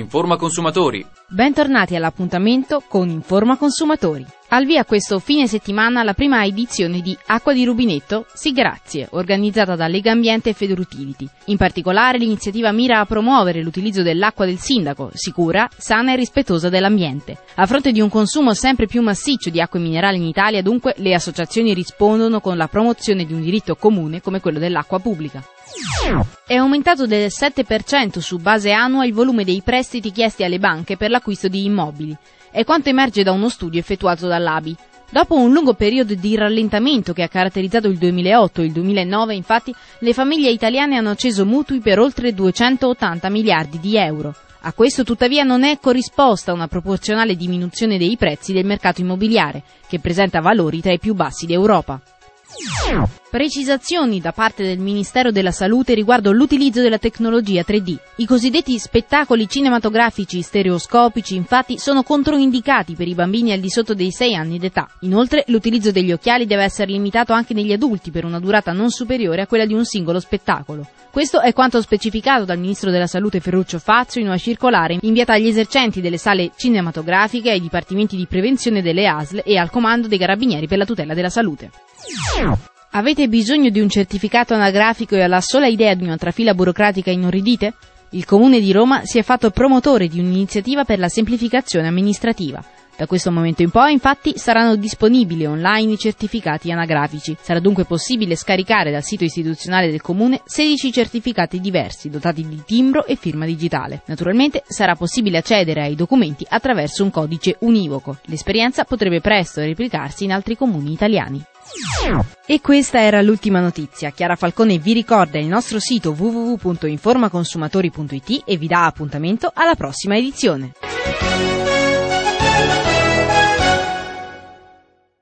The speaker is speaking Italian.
Informa Consumatori. Bentornati all'appuntamento con Informa Consumatori. Al via questo fine settimana la prima edizione di Acqua di Rubinetto, sì grazie, organizzata da Legambiente e Federutility. In particolare l'iniziativa mira a promuovere l'utilizzo dell'acqua del sindaco, sicura, sana e rispettosa dell'ambiente. A fronte di un consumo sempre più massiccio di acque minerali in Italia, dunque, le associazioni rispondono con la promozione di un diritto comune come quello dell'acqua pubblica. È aumentato del 7% su base annua il volume dei prestiti chiesti alle banche per l'acquisto di immobili. È quanto emerge da uno studio effettuato dall'ABI. Dopo un lungo periodo di rallentamento che ha caratterizzato il 2008 e il 2009, infatti, le famiglie italiane hanno acceso mutui per oltre 280 miliardi di euro. A questo tuttavia non è corrisposta una proporzionale diminuzione dei prezzi del mercato immobiliare, che presenta valori tra i più bassi d'Europa. Precisazioni da parte del Ministero della Salute riguardo l'utilizzo della tecnologia 3D. I cosiddetti spettacoli cinematografici stereoscopici, infatti, sono controindicati per i bambini al di sotto dei 6 anni d'età. Inoltre, l'utilizzo degli occhiali deve essere limitato anche negli adulti per una durata non superiore a quella di un singolo spettacolo. Questo è quanto specificato dal Ministro della Salute Ferruccio Fazio in una circolare inviata agli esercenti delle sale cinematografiche, ai dipartimenti di prevenzione delle ASL e al comando dei Carabinieri per la tutela della salute. Avete bisogno di un certificato anagrafico e alla sola idea di una trafila burocratica inorridite? Il Comune di Roma si è fatto promotore di un'iniziativa per la semplificazione amministrativa. Da questo momento in poi, infatti, saranno disponibili online i certificati anagrafici. Sarà dunque possibile scaricare dal sito istituzionale del Comune 16 certificati diversi, dotati di timbro e firma digitale. Naturalmente sarà possibile accedere ai documenti attraverso un codice univoco. L'esperienza potrebbe presto replicarsi in altri comuni italiani. E questa era l'ultima notizia. Chiara Falcone vi ricorda il nostro sito www.informaconsumatori.it e vi dà appuntamento alla prossima edizione.